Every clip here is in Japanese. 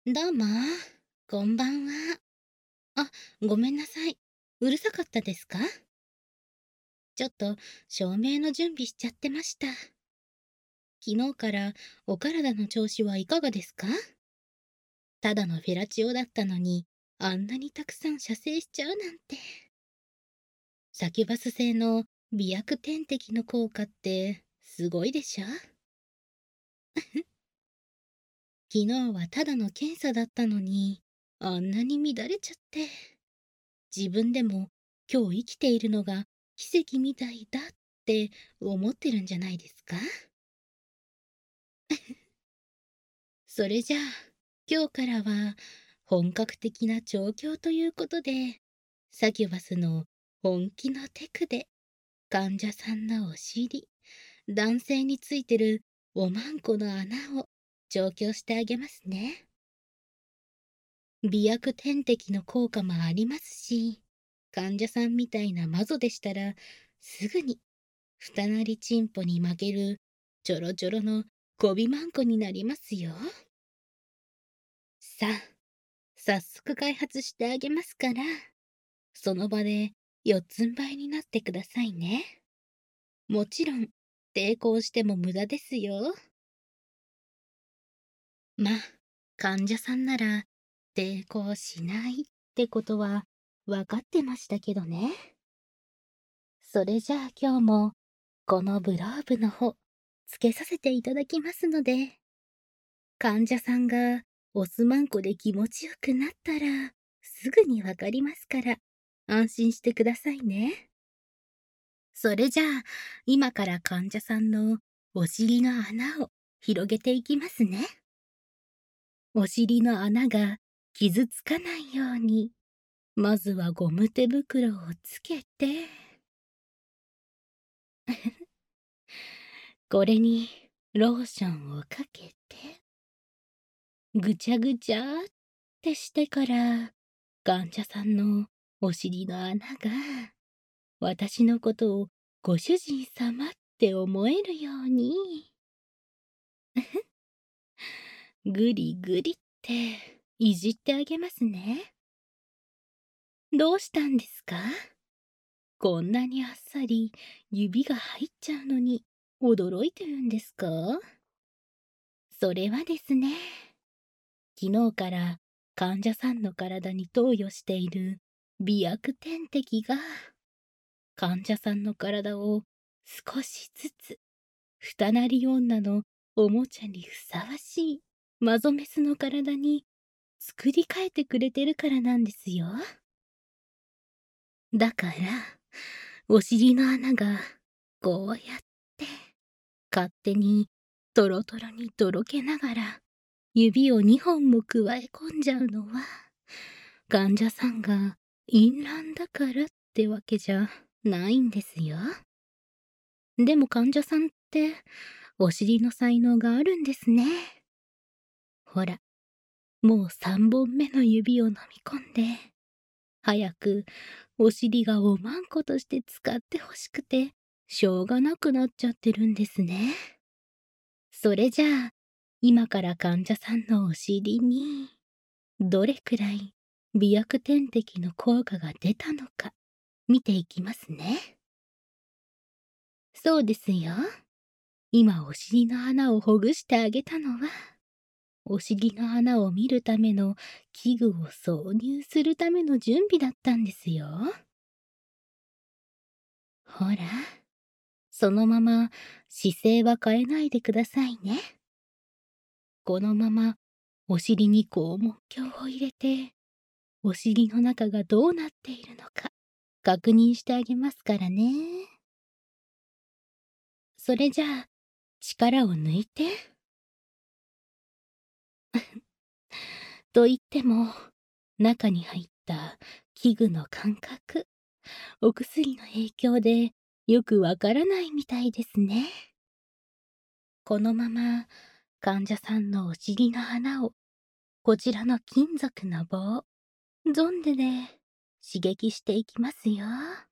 どうも、こんばんは。あ、ごめんなさい。うるさかったですか？ちょっと照明の準備しちゃってました。昨日からお体の調子はいかがですか？ただのフェラチオだったのに、あんなにたくさん射精しちゃうなんて。サキュバス製の美薬点滴の効果ってすごいでしょ？昨日はただの検査だったのに、あんなに乱れちゃって。自分でも今日生きているのが奇跡みたいだって思ってるんじゃないですか？それじゃあ、今日からは本格的な調教ということで、サキュバスの本気のテクで患者さんのお尻、男性についてるおまんこの穴を調教してあげますね。美薬点滴の効果もありますし、患者さんみたいなマゾでしたら、すぐに二なりチンポに負けるちょろちょろのこびまんこになりますよ。さあ、早速開発してあげますから、その場で四つん這いになってくださいね。もちろん、抵抗しても無駄ですよ。まあ、患者さんなら抵抗しないってことは分かってましたけどね。それじゃあ今日もこのブローブの方つけさせていただきますので、患者さんがオスマンコで気持ちよくなったらすぐにわかりますから安心してくださいね。それじゃあ今から患者さんのお尻の穴を広げていきますね。お尻の穴が傷つかないように、まずはゴム手袋をつけて、これにローションをかけて、ぐちゃぐちゃってしてから、患者さんのお尻の穴が、私のことをご主人様って思えるように、ぐりぐりっていじってあげますね。どうしたんですか？こんなにあっさり指が入っちゃうのに驚いてるんですか？それはですね、昨日から患者さんの体に投与している美薬点滴が患者さんの体を少しずつ二なり女のおもちゃにふさわしいマゾメスの体に作り変えてくれてるからなんですよ。だからお尻の穴がこうやって勝手にトロトロにとろけながら指を2本も加え込んじゃうのは患者さんが淫乱だからってわけじゃないんですよ。でも患者さんってお尻の才能があるんですね。ほら、もう3本目の指を飲み込んで、早くお尻がおまんことして使ってほしくて、しょうがなくなっちゃってるんですね。それじゃあ、今から患者さんのお尻に、どれくらい美薬点滴の効果が出たのか、見ていきますね。そうですよ。今お尻の穴をほぐしてあげたのは、お尻の穴を見るための器具を挿入するための準備だったんですよ。ほら、そのまま姿勢は変えないでくださいね。このままお尻に肛門鏡を入れて、お尻の中がどうなっているのか確認してあげますからね。それじゃあ、力を抜いて。と言っても、中に入った器具の感覚、お薬の影響でよくわからないみたいですね。このまま患者さんのお尻の穴をこちらの金属の棒、ゾンデで刺激していきますよ。は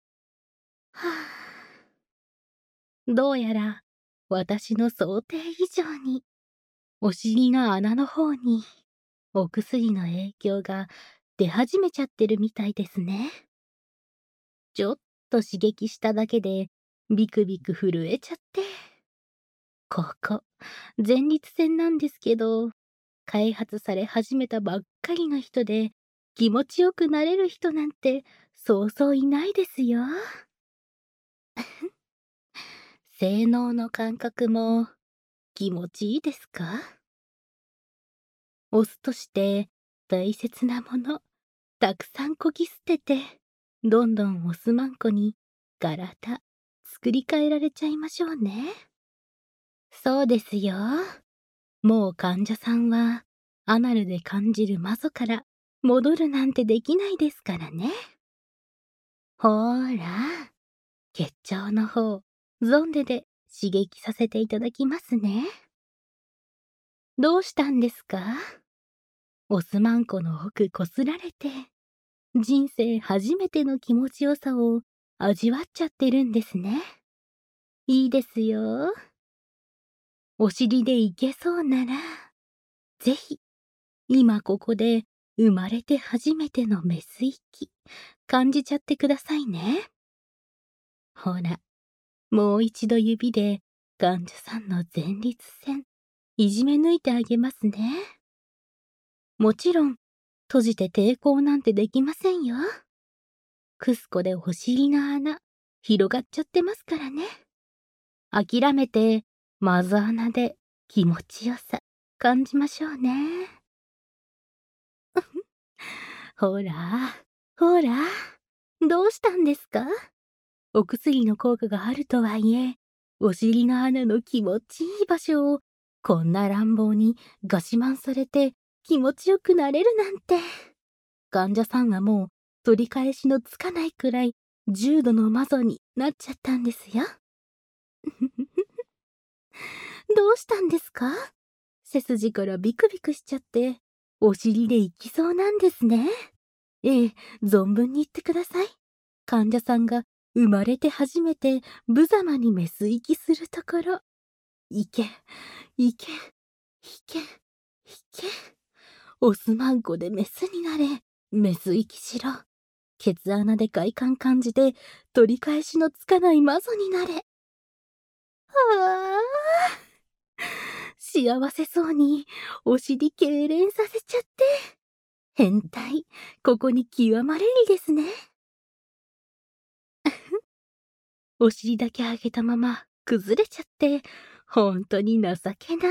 あ、どうやら私の想定以上にお尻の穴の方にお薬の影響が出始めちゃってるみたいですね。ちょっと刺激しただけでビクビク震えちゃって。ここ、前立腺なんですけど、開発され始めたばっかりの人で気持ちよくなれる人なんてそうそういないですよ。性能の感覚も気持ちいいですか？オスとして大切なものたくさんこぎ捨てて、どんどんオスマンコに体作り変えられちゃいましょうね。そうですよ。もう患者さんはアナルで感じるマゾから戻るなんてできないですからね。ほーら、血腸の方、ゾンデで刺激させていただきますね。どうしたんですか？オスマンコの奥こすられて、人生初めての気持ちよさを味わっちゃってるんですね。いいですよ。お尻でいけそうなら、ぜひ、今ここで生まれて初めてのメス息、感じちゃってくださいね。ほら、もう一度指で患者さんの前立腺、いじめ抜いてあげますね。もちろん、閉じて抵抗なんてできませんよ。クスコでお尻の穴、広がっちゃってますからね。諦めて、マザ穴で気持ちよさ、感じましょうね。ほら、ほら、どうしたんですか？お薬の効果があるとはいえ、お尻の穴の気持ちいい場所を、こんな乱暴にガシマンされて気持ちよくなれるなんて。患者さんはもう取り返しのつかないくらい重度のマゾになっちゃったんですよ。どうしたんですか？背筋からビクビクしちゃって、お尻で行きそうなんですね。ええ、存分に言ってください。患者さんが生まれて初めて無様にメス息するところ。いけ、いけ、いけ、いけ。オスマンコでメスになれ。メス息しろ。ケツ穴で快感感じて取り返しのつかないマゾになれ。はあ。幸せそうにお尻痙攣させちゃって。変態、ここに極まれりですね。お尻だけ上げたまま崩れちゃって、ほんとに情けない。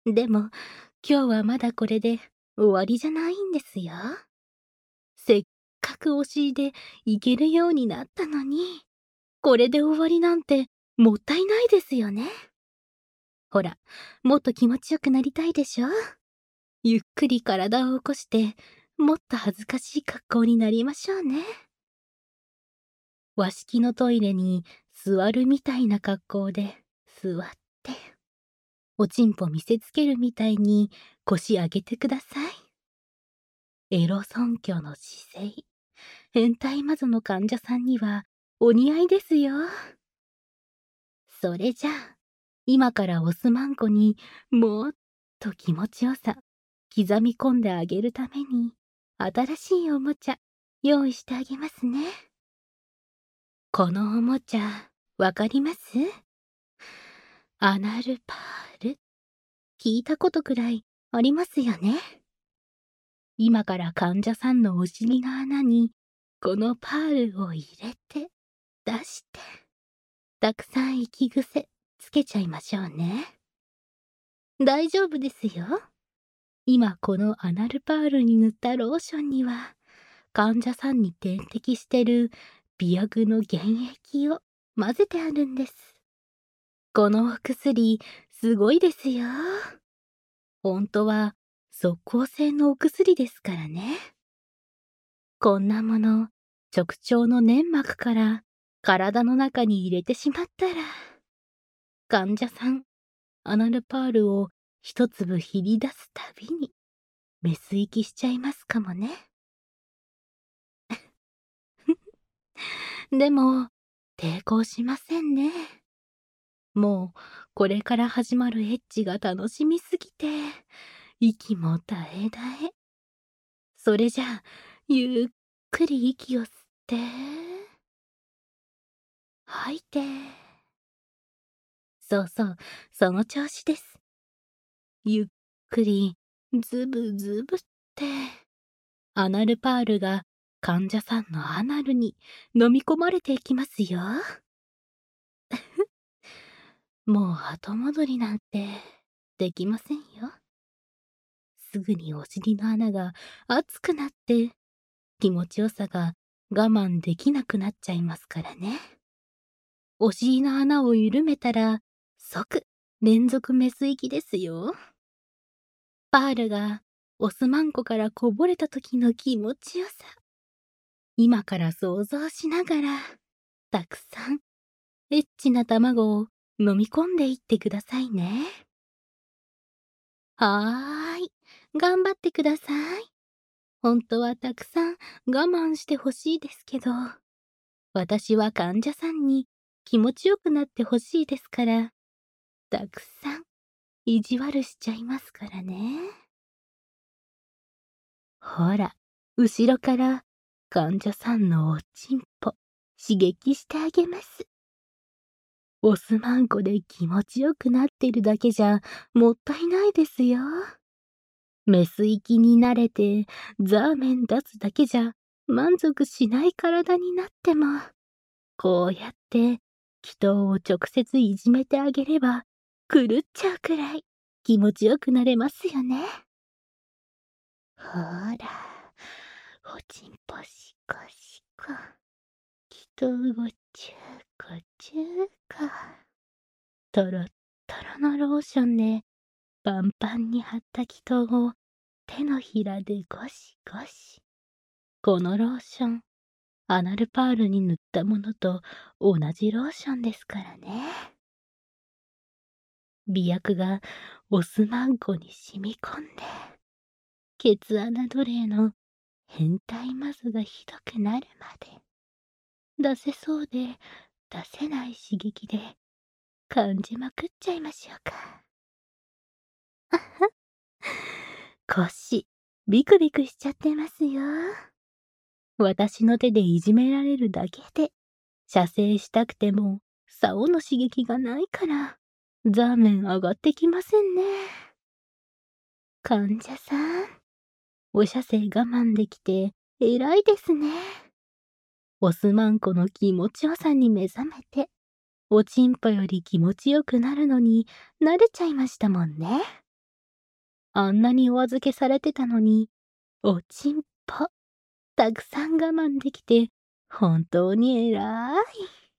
でも、今日はまだこれで終わりじゃないんですよ。せっかくお尻でいけるようになったのに、これで終わりなんてもったいないですよね。ほら、もっと気持ちよくなりたいでしょ？ゆっくり体を起こして、もっと恥ずかしい格好になりましょうね。和式のトイレに座るみたいな格好で座って、おちんぽ見せつけるみたいに腰上げてください。エロ尊虚の姿勢。変態マゾの患者さんにはお似合いですよ。それじゃあ、今からオスマンコにもっと気持ちよさ刻み込んであげるために、新しいおもちゃ用意してあげますね。このおもちゃ、わかります？アナルパール。聞いたことくらいありますよね。今から患者さんのお尻の穴に、このパールを入れて、出して、たくさん息癖つけちゃいましょうね。大丈夫ですよ。今このアナルパールに塗ったローションには、患者さんに点滴してる美薬の原液を混ぜてあるんです。このお薬、すごいですよ。本当は即効性のお薬ですからね。こんなもの、直腸の粘膜から体の中に入れてしまったら、患者さん、アナルパールを一粒ひり出すたびに、メス息しちゃいますかもね。でも、抵抗しませんね。もう、これから始まるエッチが楽しみすぎて、 息も絶え絶え。それじゃあ、ゆっくり息を吸って、吐いて。そうそう、その調子です。ゆっくり、ズブズブって、アナルパールが患者さんのアナルに飲み込まれていきますよ。もう後戻りなんてできませんよ。すぐにお尻の穴が熱くなって気持ちよさが我慢できなくなっちゃいますからね。お尻の穴を緩めたら即連続メス息ですよ。パールがオスマンコからこぼれた時の気持ちよさ。今から想像しながらたくさんエッチな卵を飲み込んでいってくださいね。はーい。頑張ってください。本当はたくさん我慢してほしいですけど、私は患者さんに気持ちよくなってほしいですから、たくさん意地悪しちゃいますからね。ほら、後ろから患者さんのおちんぽ刺激してあげます。オスマンコで気持ちよくなってるだけじゃもったいないですよ。メス息に慣れてザーメン出すだけじゃ満足しない体になっても、こうやって人を直接いじめてあげれば狂っちゃうくらい気持ちよくなれますよね。ほら、おちんぽしこしこ、人ごちゅごちゅか。トロットロのローションでパンパンに張った気筒を手のひらでゴシゴシ。このローション、アナルパールに塗ったものと同じローションですからね。美薬がオスマンコに染み込んで、ケツ穴奴隷の変態マズがひどくなるまで、出せそうで出せない刺激で感じまくっちゃいましょうか。腰、ビクビクしちゃってますよ。私の手でいじめられるだけで、射精したくても、竿の刺激がないから、ザーメン上がってきませんね。患者さん、お射精我慢できて偉いですね。オスマンコの気持ちよさに目覚めて、おちんぽより気持ちよくなるのに慣れちゃいましたもんね。あんなにお預けされてたのに、おちんぽ、たくさん我慢できて、本当に偉い。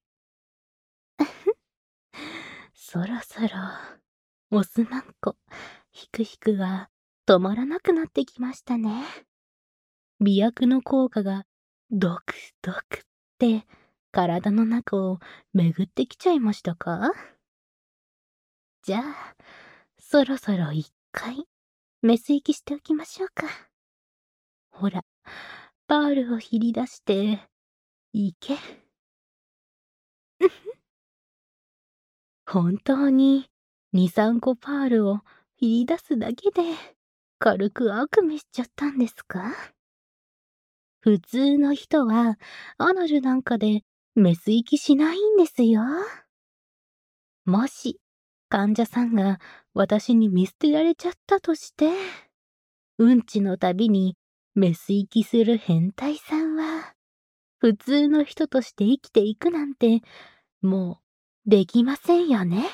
そろそろ、オスマンコ、ヒクヒクが止まらなくなってきましたね。美薬の効果がドクドクって体の中を巡ってきちゃいましたか？じゃあ、そろそろ一回、メス息しておきましょうか。ほら、パールを切り出して、いけ。本当に、2、3個パールを切り出すだけで、軽く悪夢しちゃったんですか？普通の人は、アナルなんかでメス息しないんですよ。もし、患者さんが私に見捨てられちゃったとして、うんちのたびにメス息する変態さんは、普通の人として生きていくなんて、もう、できませんよね。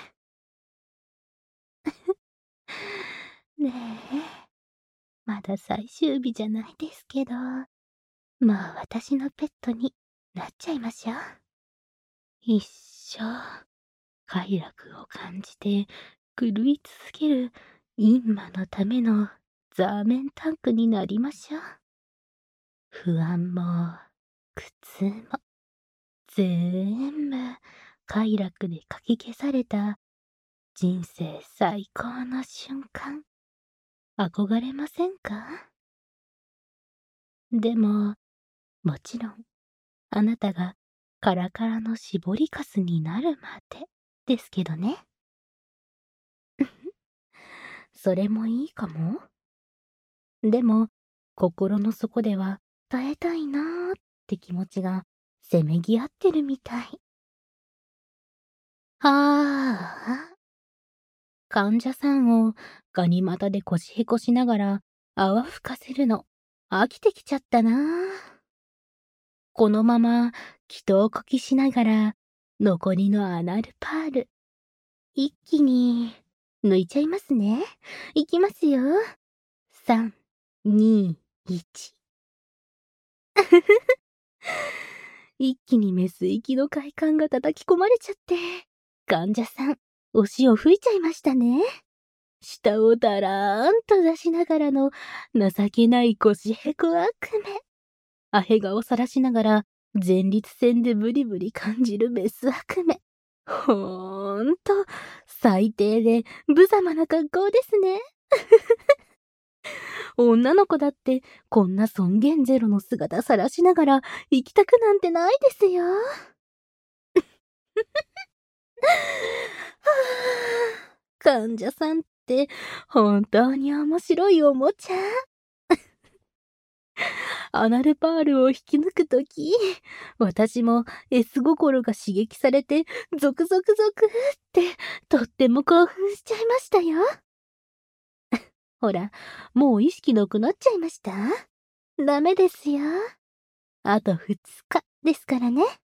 ねえ、まだ最終日じゃないですけど、もう私のペットになっちゃいましょう。一生、快楽を感じて狂い続ける陰魔のためのザーメンタンクになりましょう。不安も苦痛も全部快楽でかき消された人生最高の瞬間。憧れませんか？でも、もちろん、あなたがカラカラの絞りかすになるまでですけどね。それもいいかも。 でも、心の底では耐えたいなーって気持ちがせめぎ合ってるみたい。はあ。患者さんをガニ股で腰へこしながら泡吹かせるの飽きてきちゃったな。このまま気をこきしながら残りのアナルパール一気に抜いちゃいますね。いきますよ。3、2、1。一気にメス行きの快感が叩き込まれちゃって、患者さん、お塩吹いちゃいましたね。舌をだらーんと出しながらの情けない腰へこ悪夢。アヘ顔さらしながら前立腺でブリブリ感じるメス悪夢。ほんと、最低で無様な格好ですね。女の子だってこんな尊厳ゼロの姿さらしながら行きたくなんてないですよ。患者さんって本当に面白いおもちゃ。アナルパールを引き抜くとき、私も S 心が刺激されてゾクゾクゾクってとっても興奮しちゃいましたよ。ほら、もう意識なくなっちゃいました？ダメですよ。あと2日ですからね。